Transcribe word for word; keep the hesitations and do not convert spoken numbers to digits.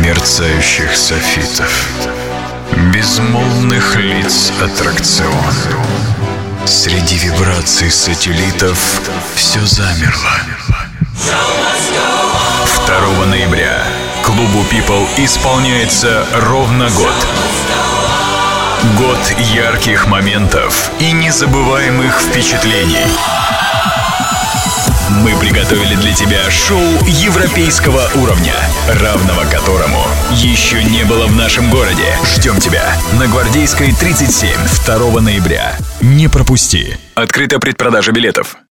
мерцающих софитов, безмолвных лиц аттракцион. Среди вибраций сателлитов все замерло. второго ноября клубу People исполняется ровно год. Год ярких моментов и незабываемых впечатлений. Мы приготовили для тебя шоу европейского уровня, равного которому еще не было в нашем городе. Ждем тебя на Гвардейской, тридцать семь, второго ноября. Не пропусти. Открыта предпродажа билетов.